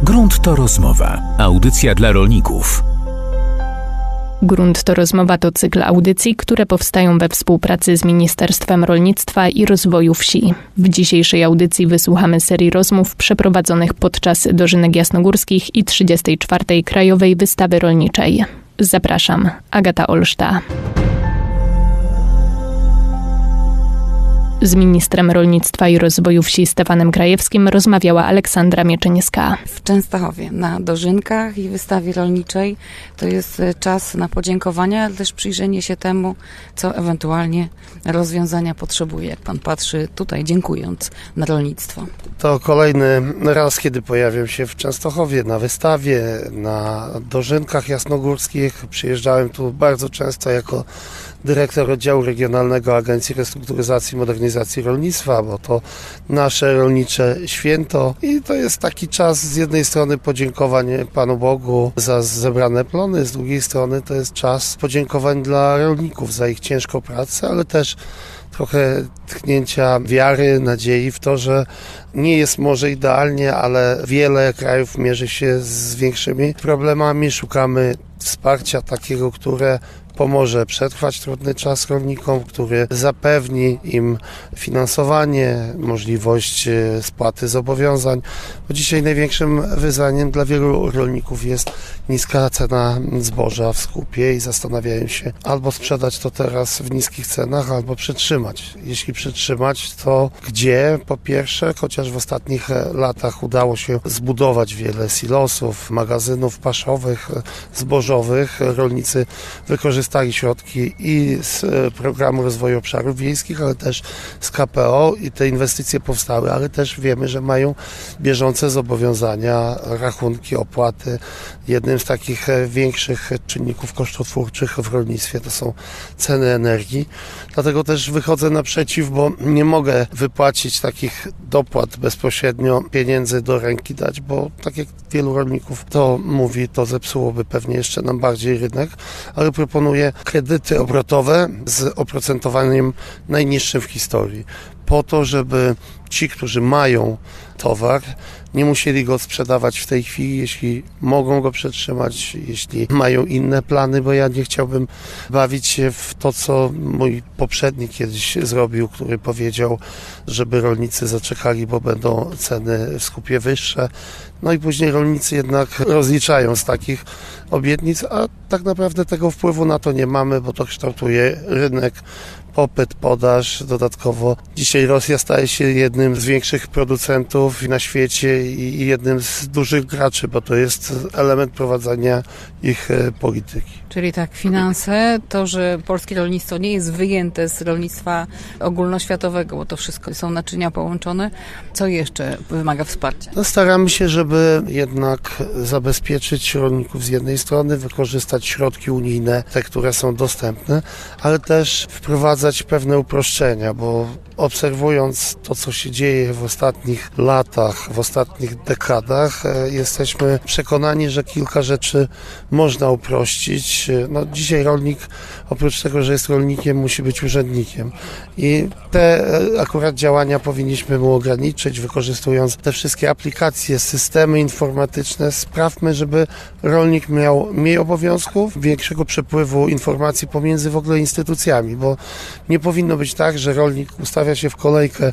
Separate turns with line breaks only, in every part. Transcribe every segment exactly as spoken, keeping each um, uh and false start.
Grunt to rozmowa. Audycja dla rolników.
Grunt to rozmowa to cykl audycji, które powstają we współpracy z Ministerstwem Rolnictwa i Rozwoju Wsi. W dzisiejszej audycji wysłuchamy serii rozmów przeprowadzonych podczas Dożynek Jasnogórskich i trzydziestej czwartej Krajowej Wystawy Rolniczej. Zapraszam, Agata Olszta. Z ministrem rolnictwa i rozwoju wsi Stefanem Krajewskim rozmawiała Aleksandra Mieczyńska.
W Częstochowie na Dożynkach i wystawie rolniczej to jest czas na podziękowania, ale też przyjrzenie się temu, co ewentualnie rozwiązania potrzebuje, jak pan patrzy tutaj, dziękując na rolnictwo.
To kolejny raz, kiedy pojawiam się w Częstochowie na wystawie, na Dożynkach Jasnogórskich. Przyjeżdżałem tu bardzo często jako dyrektor oddziału regionalnego Agencji Restrukturyzacji i Modernizacji Rolnictwa, bo to nasze rolnicze święto i to jest taki czas z jednej strony podziękowań Panu Bogu za zebrane plony, z drugiej strony to jest czas podziękowań dla rolników za ich ciężką pracę, ale też trochę tchnięcia wiary, nadziei w to, że nie jest może idealnie, ale wiele krajów mierzy się z większymi problemami. Szukamy wsparcia takiego, które pomoże przetrwać trudny czas rolnikom, który zapewni im finansowanie, możliwość spłaty zobowiązań. Bo dzisiaj największym wyzwaniem dla wielu rolników jest niska cena zboża w skupie i zastanawiają się albo sprzedać to teraz w niskich cenach, albo przetrzymać. Jeśli przetrzymać, to gdzie? Po pierwsze, chociaż w ostatnich latach udało się zbudować wiele silosów, magazynów paszowych, zbożowych, rolnicy wykorzystują środki i z Programu Rozwoju Obszarów Wiejskich, ale też z K P O i te inwestycje powstały, ale też wiemy, że mają bieżące zobowiązania, rachunki, opłaty. Jednym z takich większych czynników kosztotwórczych w rolnictwie to są ceny energii. Dlatego też wychodzę naprzeciw, bo nie mogę wypłacić takich dopłat bezpośrednio, pieniędzy do ręki dać, bo tak jak wielu rolników to mówi, to zepsułoby pewnie jeszcze nam bardziej rynek, ale proponuję kredyty obrotowe z oprocentowaniem najniższym w historii, po to, żeby ci, którzy mają towar, nie musieli go sprzedawać w tej chwili, jeśli mogą go przetrzymać, jeśli mają inne plany, bo ja nie chciałbym bawić się w to, co mój poprzednik kiedyś zrobił, który powiedział, żeby rolnicy zaczekali, bo będą ceny w skupie wyższe. No i później rolnicy jednak rozliczają z takich obietnic, a tak naprawdę tego wpływu na to nie mamy, bo to kształtuje rynek, popyt, podaż. Dodatkowo dzisiaj Rosja staje się jednym z większych producentów na świecie i jednym z dużych graczy, bo to jest element prowadzenia ich polityki.
Czyli tak, finanse, to, że polskie rolnictwo nie jest wyjęte z rolnictwa ogólnoświatowego, bo to wszystko są naczynia połączone. Co jeszcze wymaga wsparcia?
No, staramy się, żeby jednak zabezpieczyć rolników z jednej strony, wykorzystać środki unijne, te, które są dostępne, ale też wprowadzać pewne uproszczenia, bo obserwując to, co się dzieje w ostatnich latach, w ostatnich dekadach, jesteśmy przekonani, że kilka rzeczy można uprościć. No, dzisiaj rolnik, oprócz tego, że jest rolnikiem, musi być urzędnikiem. I te akurat działania powinniśmy mu ograniczyć, wykorzystując te wszystkie aplikacje, systemy informatyczne. Sprawmy, żeby rolnik miał mniej obowiązków, większego przepływu informacji pomiędzy w ogóle instytucjami, bo nie powinno być tak, że rolnik ustawia się w kolejkę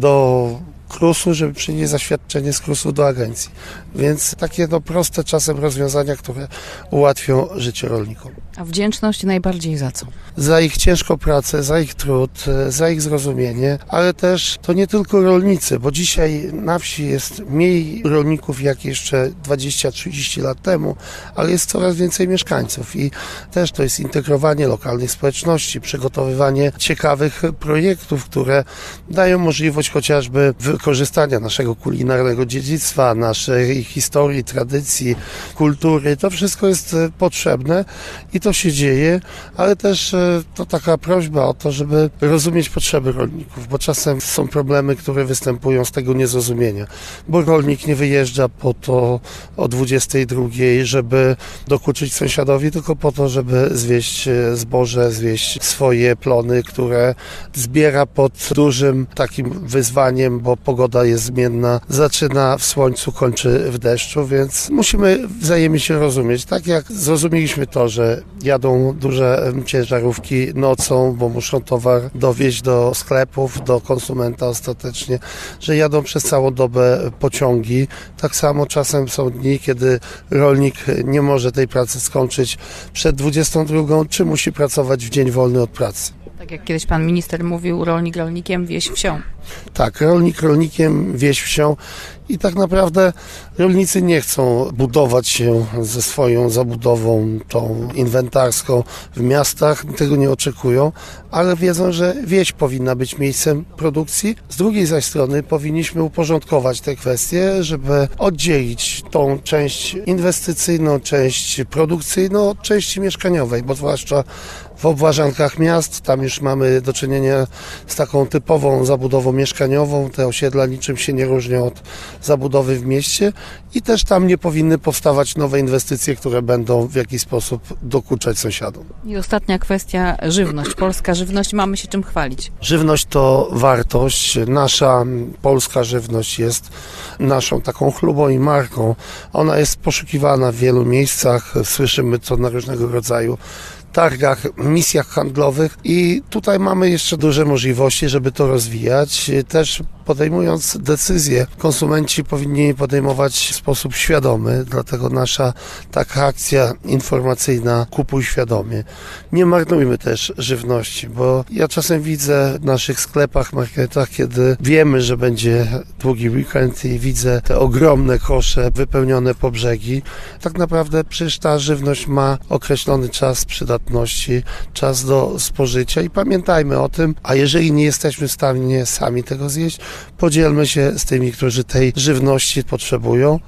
do KRUS-u, żeby przynieść zaświadczenie z KRUS-u do agencji. Więc takie no, proste czasem rozwiązania, które ułatwią życie rolnikom.
A wdzięczność najbardziej za co?
Za ich ciężką pracę, za ich trud, za ich zrozumienie, ale też to nie tylko rolnicy, bo dzisiaj na wsi jest mniej rolników jak jeszcze dwadzieścia trzydzieści lat temu, ale jest coraz więcej mieszkańców i też to jest integrowanie lokalnych społeczności, przygotowywanie ciekawych projektów, które dają możliwość chociażby wykorzystania naszego kulinarnego dziedzictwa, naszej historii, tradycji, kultury. To wszystko jest potrzebne i to się dzieje, ale też to taka prośba o to, żeby rozumieć potrzeby rolników, bo czasem są problemy, które występują z tego niezrozumienia, bo rolnik nie wyjeżdża po to o dwudziestej drugiej, żeby dokuczyć sąsiadowi, tylko po to, żeby zwieść zboże, zwieść swoje plony, które zbiera pod dużym takim wyzwaniem, bo pogoda jest zmienna, zaczyna w słońcu, kończy w deszczu, więc musimy wzajemnie się rozumieć. Tak jak zrozumieliśmy to, że jadą duże ciężarówki nocą, bo muszą towar dowieźć do sklepów, do konsumenta ostatecznie, że jadą przez całą dobę pociągi. Tak samo czasem są dni, kiedy rolnik nie może tej pracy skończyć przed dwudziestą drugą, czy musi pracować w dzień wolny od pracy.
Tak jak kiedyś pan minister mówił, rolnik rolnikiem, wieś wsią.
Tak, rolnik rolnikiem, wieś wsią i tak naprawdę rolnicy nie chcą budować się ze swoją zabudową tą inwentarską w miastach, tego nie oczekują, ale wiedzą, że wieś powinna być miejscem produkcji. Z drugiej zaś strony powinniśmy uporządkować te kwestie, żeby oddzielić tą część inwestycyjną, część produkcyjną od części mieszkaniowej, bo zwłaszcza w obwarzankach miast, tam już mamy do czynienia z taką typową zabudową mieszkaniową, te osiedla niczym się nie różnią od zabudowy w mieście i też tam nie powinny powstawać nowe inwestycje, które będą w jakiś sposób dokuczać sąsiadom.
I ostatnia kwestia, żywność. Polska żywność, mamy się czym chwalić.
Żywność to wartość. Nasza polska żywność jest naszą taką chlubą i marką. Ona jest poszukiwana w wielu miejscach, słyszymy to na różnego rodzaju targach, misjach handlowych i tutaj mamy jeszcze duże możliwości, żeby to rozwijać. Też podejmując decyzje, konsumenci powinni podejmować w sposób świadomy, dlatego nasza taka akcja informacyjna Kupuj świadomie. Nie marnujmy też żywności, bo ja czasem widzę w naszych sklepach, marketach, kiedy wiemy, że będzie długi weekend i widzę te ogromne kosze wypełnione po brzegi. Tak naprawdę przecież ta żywność ma określony czas przydatności, czas do spożycia i pamiętajmy o tym, a jeżeli nie jesteśmy w stanie sami tego zjeść, podzielmy się z tymi, którzy tej żywności potrzebują.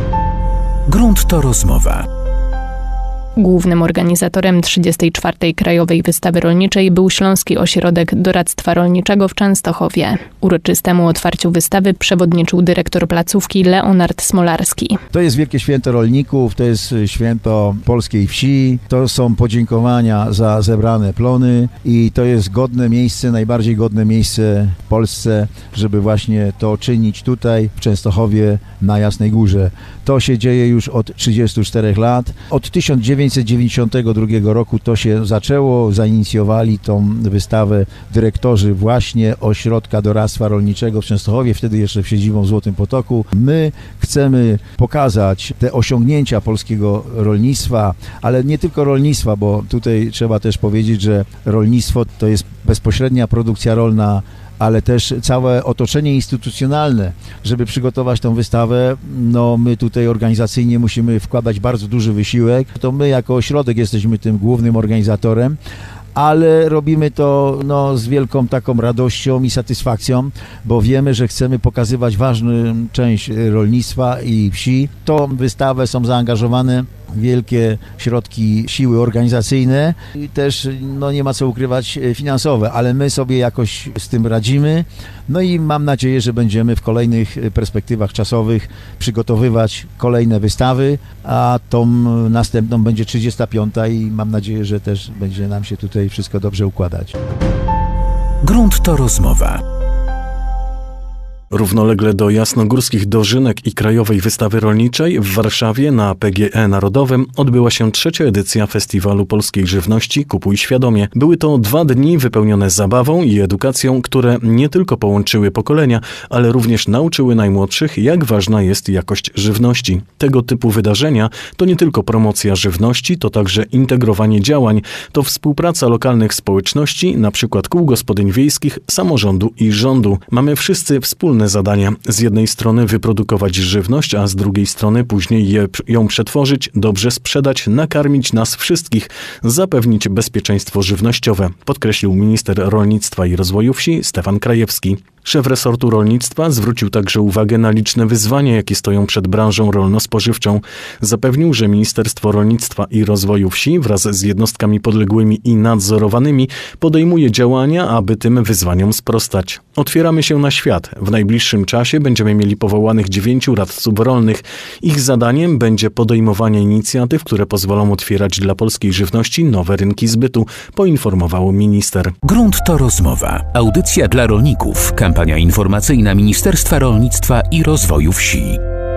Grunt to rozmowa.
Głównym organizatorem trzydziestej czwartej Krajowej Wystawy Rolniczej był Śląski Ośrodek Doradztwa Rolniczego w Częstochowie. Uroczystemu otwarciu wystawy przewodniczył dyrektor placówki Leonard Smolarski.
To jest wielkie święto rolników, to jest święto polskiej wsi, to są podziękowania za zebrane plony i to jest godne miejsce, najbardziej godne miejsce w Polsce, żeby właśnie to czynić tutaj w Częstochowie na Jasnej Górze. To się dzieje już od trzydziestu czterech lat. Od tysiąc dziewięćset dziewięćdziesiątego drugiego roku to się zaczęło, zainicjowali tą wystawę dyrektorzy właśnie Ośrodka Doradztwa Rolniczego w Częstochowie, wtedy jeszcze w siedzibą w Złotym Potoku. My chcemy pokazać te osiągnięcia polskiego rolnictwa, ale nie tylko rolnictwa, bo tutaj trzeba też powiedzieć, że rolnictwo to jest bezpośrednia produkcja rolna, ale też całe otoczenie instytucjonalne, żeby przygotować tą wystawę. No my tutaj organizacyjnie musimy wkładać bardzo duży wysiłek. To my jako ośrodek jesteśmy tym głównym organizatorem, ale robimy to no, z wielką taką radością i satysfakcją, bo wiemy, że chcemy pokazywać ważną część rolnictwa i wsi. W tą wystawę są zaangażowane wielkie środki, siły organizacyjne i też no, nie ma co ukrywać finansowe, ale my sobie jakoś z tym radzimy. No i mam nadzieję, że będziemy w kolejnych perspektywach czasowych przygotowywać kolejne wystawy, a tą następną będzie trzydziesta piąta i mam nadzieję, że też będzie nam się tutaj wszystko dobrze układać.
Grunt to rozmowa.
Równolegle do jasnogórskich dożynek i Krajowej Wystawy Rolniczej w Warszawie na P G E Narodowym odbyła się trzecia edycja Festiwalu Polskiej Żywności Kupuj świadomie. Były to dwa dni wypełnione zabawą i edukacją, które nie tylko połączyły pokolenia, ale również nauczyły najmłodszych, jak ważna jest jakość żywności. Tego typu wydarzenia to nie tylko promocja żywności, to także integrowanie działań, to współpraca lokalnych społeczności, np. kół gospodyń wiejskich, samorządu i rządu. Mamy wszyscy wspólne zadania. Z jednej strony wyprodukować żywność, a z drugiej strony później je, ją przetworzyć, dobrze sprzedać, nakarmić nas wszystkich, zapewnić bezpieczeństwo żywnościowe, podkreślił minister rolnictwa i rozwoju wsi Stefan Krajewski. Szef resortu rolnictwa zwrócił także uwagę na liczne wyzwania, jakie stoją przed branżą rolno-spożywczą. Zapewnił, że Ministerstwo Rolnictwa i Rozwoju Wsi wraz z jednostkami podległymi i nadzorowanymi podejmuje działania, aby tym wyzwaniom sprostać. Otwieramy się na świat. W najbliższym najbliższym czasie będziemy mieli powołanych dziewięciu radców rolnych. Ich zadaniem będzie podejmowanie inicjatyw, które pozwolą otwierać dla polskiej żywności nowe rynki zbytu, poinformował minister.
Grunt to rozmowa. Audycja dla rolników. Kampania informacyjna Ministerstwa Rolnictwa i Rozwoju Wsi.